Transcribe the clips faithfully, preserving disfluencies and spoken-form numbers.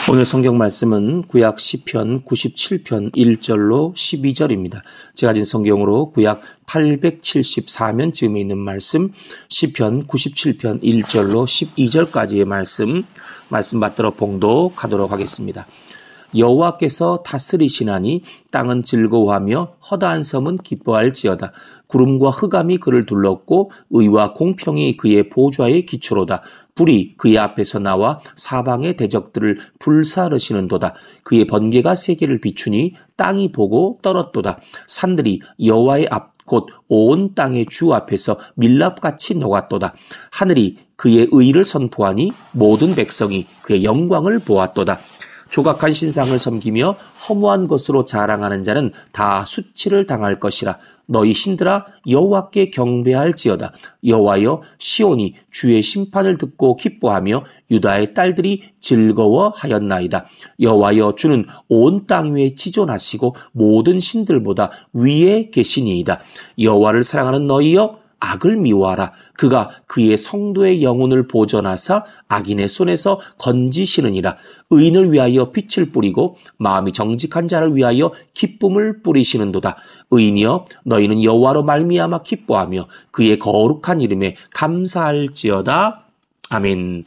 오늘 성경 말씀은 구약 시편 구십칠 편 일 절로 십이 절입니다. 제가 가진 성경으로 구약 팔백칠십사 면쯤에 있는 말씀, 시편 구십칠 편 일 절로 십이 절까지의 말씀, 말씀 받들어 봉독하도록 하겠습니다. 여호와께서 다스리시나니 땅은 즐거워하며 허다한 섬은 기뻐할지어다. 구름과 흑암이 그를 둘렀고 의와 공평이 그의 보좌의 기초로다. 불이 그의 앞에서 나와 사방의 대적들을 불사르시는도다. 그의 번개가 세계를 비추니 땅이 보고 떨었도다. 산들이 여호와의 앞 곧 온 땅의 주 앞에서 밀랍같이 녹았도다. 하늘이 그의 의를 선포하니 모든 백성이 그의 영광을 보았도다. 조각한 신상을 섬기며 허무한 것으로 자랑하는 자는 다 수치를 당할 것이라. 너희 신들아 여호와께 경배할지어다. 여호와여, 시온이 주의 심판을 듣고 기뻐하며 유다의 딸들이 즐거워하였나이다. 여호와여, 주는 온 땅 위에 지존하시고 모든 신들보다 위에 계시니이다. 여호와를 사랑하는 너희여, 악을 미워하라. 그가 그의 성도의 영혼을 보전하사 악인의 손에서 건지시느니라. 의인을 위하여 빛을 뿌리고 마음이 정직한 자를 위하여 기쁨을 뿌리시는도다. 의인이여, 너희는 여호와로 말미암아 기뻐하며 그의 거룩한 이름에 감사할지어다. 아멘.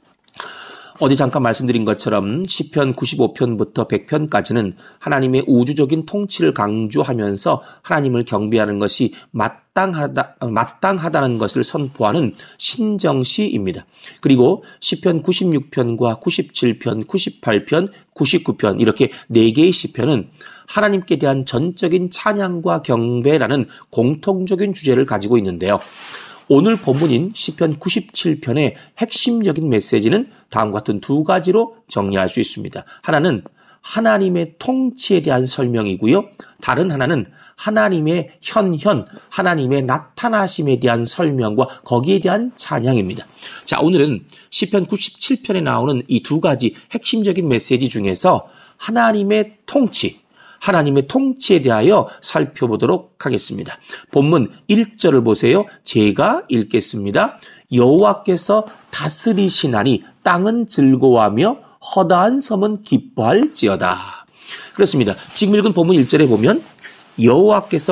어제 잠깐 말씀드린 것처럼 시편 구십오 편부터 백 편까지는 하나님의 우주적인 통치를 강조하면서 하나님을 경배하는 것이 마땅하다, 마땅하다는 것을 선포하는 신정시입니다. 그리고 시편 구십육 편과 구십칠 편, 구십팔 편, 구십구 편 이렇게 네 개의 시편은 하나님께 대한 전적인 찬양과 경배라는 공통적인 주제를 가지고 있는데요. 오늘 본문인 시편 구십칠 편의 핵심적인 메시지는 다음과 같은 두 가지로 정리할 수 있습니다. 하나는 하나님의 통치에 대한 설명이고요. 다른 하나는 하나님의 현현, 하나님의 나타나심에 대한 설명과 거기에 대한 찬양입니다. 자, 오늘은 시편 구십칠 편에 나오는 이 두 가지 핵심적인 메시지 중에서 하나님의 통치, 하나님의 통치에 대하여 살펴보도록 하겠습니다. 본문 일 절을 보세요. 제가 읽겠습니다. 여호와께서 다스리시나니 땅은 즐거워하며 허다한 섬은 기뻐할지어다. 그렇습니다. 지금 읽은 본문 일 절에 보면 여호와께서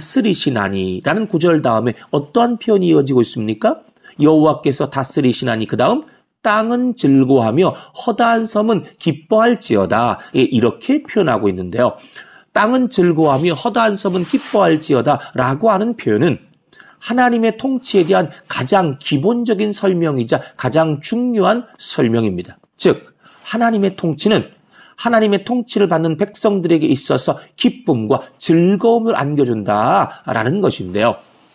다스리시나니 라는 구절 다음에 어떠한 표현이 이어지고 있습니까? 여호와께서 다스리시나니 그 다음 땅은 즐거워하며 허다한 섬은 기뻐할지어다. 이렇게 표현하고 있는데요. 땅은 즐거워하며 허다한 섬은 기뻐할지어다 라고 하는 표현은 하나님의 통치에 대한 가장 기본적인 설명이자 가장 중요한 설명입니다. 즉, 하나님의 통치는 하나님의 통치를 받는 백성들에게 있어서 기쁨과 즐거움을 안겨준다라는 것인데요.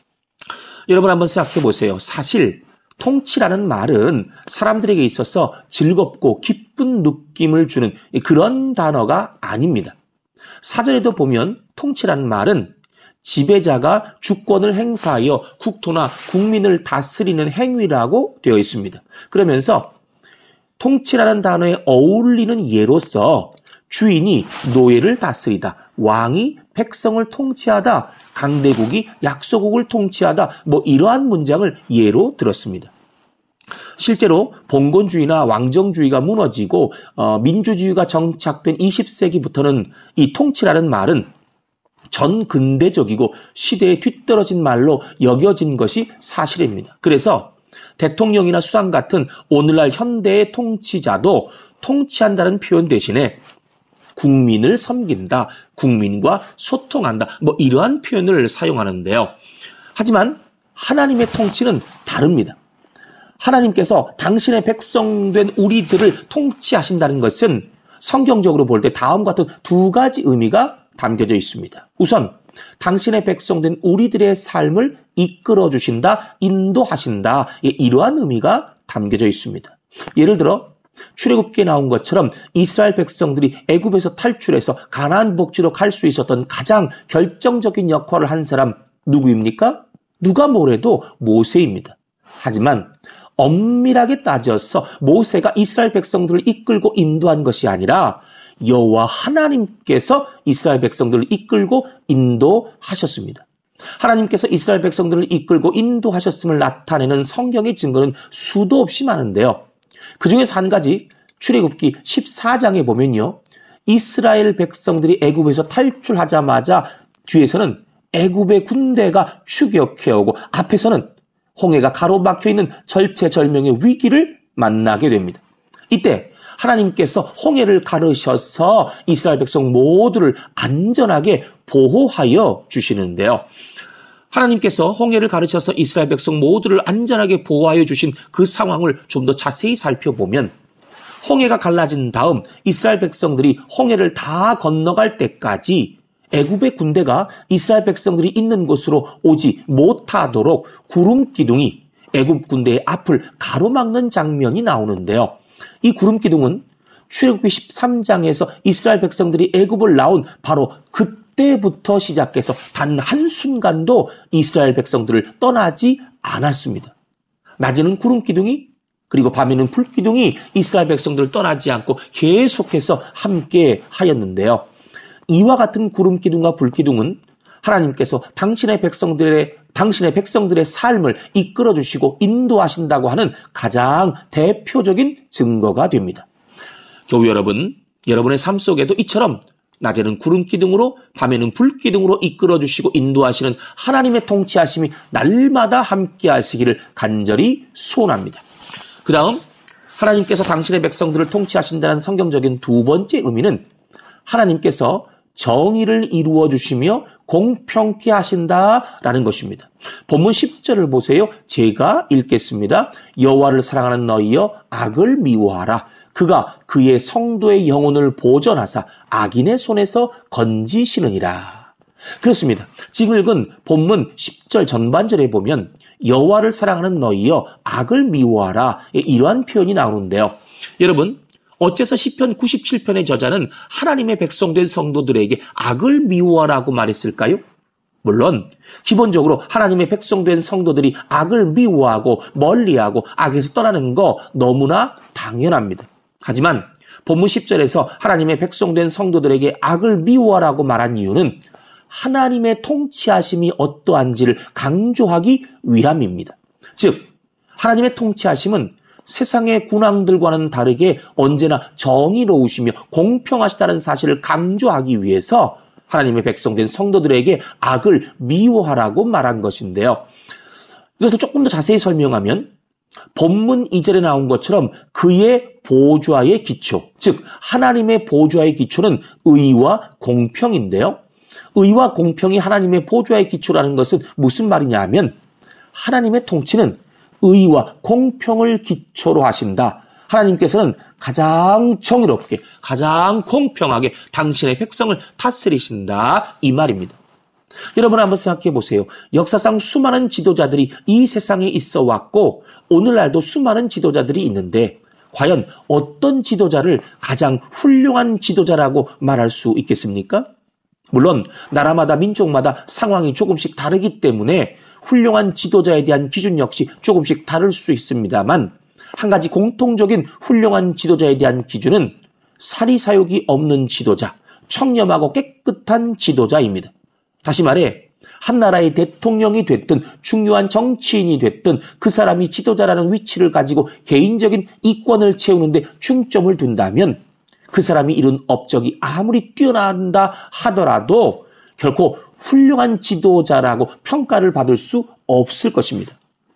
여러분 한번 생각해 보세요. 사실 통치라는 말은 사람들에게 있어서 즐겁고 기쁜 느낌을 주는 그런 단어가 아닙니다. 사전에도 보면 통치라는 말은 지배자가 주권을 행사하여 국토나 국민을 다스리는 행위라고 되어 있습니다. 그러면서 통치라는 단어에 어울리는 예로서 주인이 노예를 다스리다, 왕이 백성을 통치하다, 강대국이 약소국을 통치하다, 뭐 이러한 문장을 예로 들었습니다. 실제로 봉건주의나 왕정주의가 무너지고 어, 민주주의가 정착된 이십 세기부터는 이 통치라는 말은 전 근대적이고 시대에 뒤떨어진 말로 여겨진 것이 사실입니다. 그래서 대통령이나 수상 같은 오늘날 현대의 통치자도 통치한다는 표현 대신에 국민을 섬긴다, 국민과 소통한다, 뭐 이러한 표현을 사용하는데요. 하지만 하나님의 통치는 다릅니다. 하나님께서 당신의 백성된 우리들을 통치하신다는 것은 성경적으로 볼 때 다음과 같은 두 가지 의미가 담겨져 있습니다. 우선 당신의 백성된 우리들의 삶을 이끌어 주신다, 인도하신다, 이러한 의미가 담겨져 있습니다. 예를 들어 출애굽기에 나온 것처럼 이스라엘 백성들이 애굽에서 탈출해서 가나안 복지로 갈 수 있었던 가장 결정적인 역할을 한 사람 누구입니까? 누가 뭐래도 모세입니다. 하지만 엄밀하게 따져서 모세가 이스라엘 백성들을 이끌고 인도한 것이 아니라 여호와 하나님께서 이스라엘 백성들을 이끌고 인도하셨습니다. 하나님께서 이스라엘 백성들을 이끌고 인도하셨음을 나타내는 성경의 증거는 수도 없이 많은데요. 그중에서 한 가지 출애굽기 십사 장에 보면요. 이스라엘 백성들이 애굽에서 탈출하자마자 뒤에서는 애굽의 군대가 추격해오고 앞에서는 홍해가 가로막혀 있는 절체절명의 위기를 만나게 됩니다. 이때 하나님께서 홍해를 가르셔서 이스라엘 백성 모두를 안전하게 보호하여 주시는데요. 하나님께서 홍해를 가르쳐서 이스라엘 백성 모두를 안전하게 보호하여 주신 그 상황을 좀 더 자세히 살펴보면 홍해가 갈라진 다음 이스라엘 백성들이 홍해를 다 건너갈 때까지 애굽의 군대가 이스라엘 백성들이 있는 곳으로 오지 못하도록 구름 기둥이 애굽 군대의 앞을 가로막는 장면이 나오는데요. 이 구름 기둥은 출애굽기 십삼 장에서 이스라엘 백성들이 애굽을 나온 바로 그때부터 시작해서 단 한순간도 이스라엘 백성들을 떠나지 않았습니다. 낮에는 구름 기둥이 그리고 밤에는 불 기둥이 이스라엘 백성들을 떠나지 않고 계속해서 함께 하였는데요. 이와 같은 구름 기둥과 불 기둥은 하나님께서 당신의 백성들의 당신의 백성들의 삶을 이끌어 주시고 인도하신다고 하는 가장 대표적인 증거가 됩니다. 교우 여러분, 여러분의 삶 속에도 이처럼 낮에는 구름 기둥으로 밤에는 불 기둥으로 이끌어 주시고 인도하시는 하나님의 통치하심이 날마다 함께 하시기를 간절히 소원합니다. 그 다음 하나님께서 당신의 백성들을 통치하신다는 성경적인 두 번째 의미는 하나님께서 정의를 이루어 주시며 공평케 하신다라는 것입니다. 본문 십 절을 보세요. 제가 읽겠습니다. 여호와를 사랑하는 너희여 악을 미워하라. 그가 그의 성도의 영혼을 보전하사 악인의 손에서 건지시느니라. 그렇습니다. 지금 읽은 본문 십 절 전반절에 보면 여호와를 사랑하는 너희여 악을 미워하라. 이러한 표현이 나오는데요. 여러분, 어째서 시편 구십칠 편의 저자는 하나님의 백성된 성도들에게 악을 미워하라고 말했을까요? 물론 기본적으로 하나님의 백성된 성도들이 악을 미워하고 멀리하고 악에서 떠나는 거 너무나 당연합니다. 하지만 본문 십 절에서 하나님의 백성된 성도들에게 악을 미워하라고 말한 이유는 하나님의 통치하심이 어떠한지를 강조하기 위함입니다. 즉, 하나님의 통치하심은 세상의 군왕들과는 다르게 언제나 정의로우시며 공평하시다는 사실을 강조하기 위해서 하나님의 백성된 성도들에게 악을 미워하라고 말한 것인데요. 이것을 조금 더 자세히 설명하면 본문 이 절에 나온 것처럼 그의 보좌의 기초, 즉 하나님의 보좌의 기초는 의와 공평인데요. 의와 공평이 하나님의 보좌의 기초라는 것은 무슨 말이냐 하면 하나님의 통치는 의와 공평을 기초로 하신다. 하나님께서는 가장 정의롭게, 가장 공평하게 당신의 백성을 다스리신다. 이 말입니다. 여러분 한번 생각해 보세요. 역사상 수많은 지도자들이 이 세상에 있어 왔고 오늘날도 수많은 지도자들이 있는데 과연 어떤 지도자를 가장 훌륭한 지도자라고 말할 수 있겠습니까? 물론 나라마다 민족마다 상황이 조금씩 다르기 때문에 훌륭한 지도자에 대한 기준 역시 조금씩 다를 수 있습니다만 한 가지 공통적인 훌륭한 지도자에 대한 기준은 사리사욕이 없는 지도자, 청렴하고 깨끗한 지도자입니다. 다시 말해 한 나라의 대통령이 됐든 중요한 정치인이 됐든 그 사람이 지도자라는 위치를 가지고 개인적인 이권을 채우는데 중점을 둔다면 그 사람이 이룬 업적이 아무리 뛰어난다 하더라도 결코 훌륭한 지도자라고 평가를 받을 수 없을 것입니다.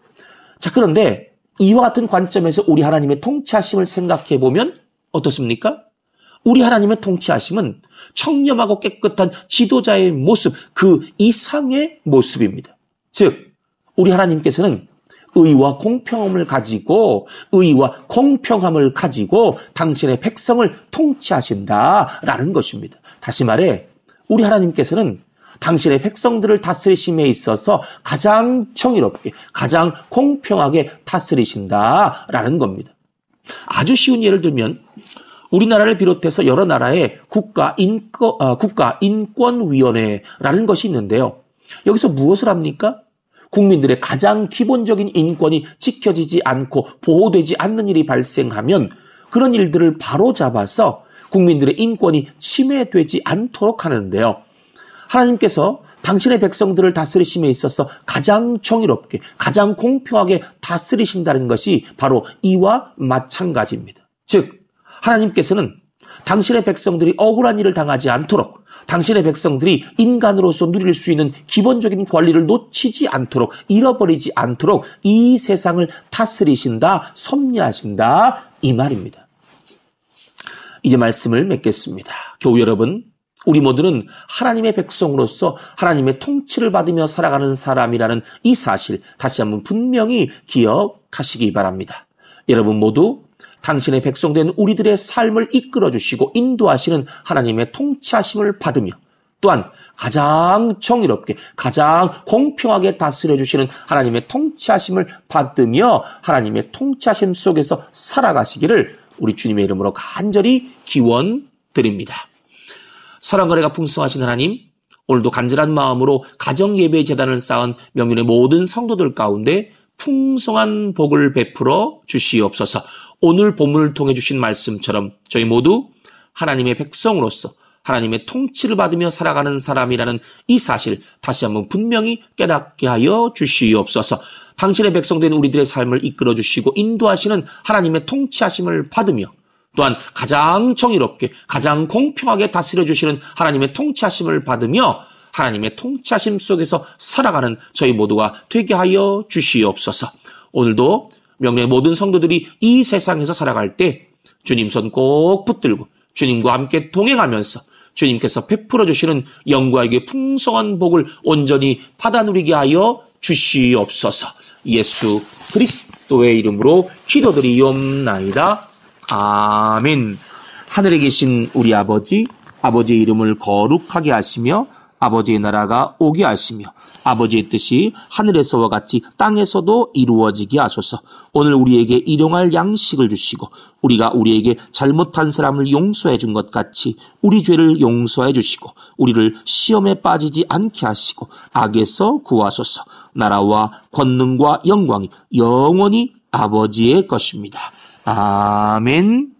자, 그런데 이와 같은 관점에서 우리 하나님의 통치하심을 생각해 보면 어떻습니까? 우리 하나님의 통치하심은 청렴하고 깨끗한 지도자의 모습, 그 이상의 모습입니다. 즉, 우리 하나님께서는 의와 공평함을 가지고 의와 공평함을 가지고 당신의 백성을 통치하신다라는 것입니다. 다시 말해 우리 하나님께서는 당신의 백성들을 다스리심에 있어서 가장 정의롭게, 가장 공평하게 다스리신다라는 겁니다. 아주 쉬운 예를 들면 우리나라를 비롯해서 여러 나라의 국가 인권, 어, 국가 인권위원회라는 것이 있는데요. 여기서 무엇을 합니까? 국민들의 가장 기본적인 인권이 지켜지지 않고 보호되지 않는 일이 발생하면 그런 일들을 바로 잡아서 국민들의 인권이 침해되지 않도록 하는데요. 하나님께서 당신의 백성들을 다스리심에 있어서 가장 정의롭게, 가장 공평하게 다스리신다는 것이 바로 이와 마찬가지입니다. 즉, 하나님께서는 당신의 백성들이 억울한 일을 당하지 않도록, 당신의 백성들이 인간으로서 누릴 수 있는 기본적인 권리를 놓치지 않도록, 잃어버리지 않도록 이 세상을 다스리신다, 섭리하신다, 이 말입니다. 이제 말씀을 맺겠습니다. 교우 여러분, 우리 모두는 하나님의 백성으로서 하나님의 통치를 받으며 살아가는 사람이라는 이 사실 다시 한번 분명히 기억하시기 바랍니다. 여러분 모두 당신의 백성된 우리들의 삶을 이끌어주시고 인도하시는 하나님의 통치하심을 받으며 또한 가장 정의롭게 가장 공평하게 다스려주시는 하나님의 통치하심을 받으며 하나님의 통치하심 속에서 살아가시기를 우리 주님의 이름으로 간절히 기원드립니다. 사랑과 은혜가 풍성하신 하나님, 오늘도 간절한 마음으로 가정예배 재단을 쌓은 명륜의 모든 성도들 가운데 풍성한 복을 베풀어 주시옵소서. 오늘 본문을 통해 주신 말씀처럼 저희 모두 하나님의 백성으로서 하나님의 통치를 받으며 살아가는 사람이라는 이 사실 다시 한번 분명히 깨닫게 하여 주시옵소서. 당신의 백성된 우리들의 삶을 이끌어 주시고 인도하시는 하나님의 통치하심을 받으며 또한 가장 정의롭게 가장 공평하게 다스려 주시는 하나님의 통치하심을 받으며 하나님의 통치하심 속에서 살아가는 저희 모두가 되게 하여 주시옵소서. 오늘도 명령의 모든 성도들이 이 세상에서 살아갈 때 주님 손 꼭 붙들고 주님과 함께 동행하면서 주님께서 베풀어 주시는 영광에게 풍성한 복을 온전히 받아 누리게 하여 주시옵소서. 예수 그리스도의 이름으로 기도드리옵나이다. 아멘. 하늘에 계신 우리 아버지, 아버지의 이름을 거룩하게 하시며 아버지의 나라가 오게 하시며 아버지의 뜻이 하늘에서와 같이 땅에서도 이루어지게 하소서. 오늘 우리에게 일용할 양식을 주시고 우리가 우리에게 잘못한 사람을 용서해 준 것 같이 우리 죄를 용서해 주시고 우리를 시험에 빠지지 않게 하시고 악에서 구하소서. 나라와 권능과 영광이 영원히 아버지의 것입니다. 아멘.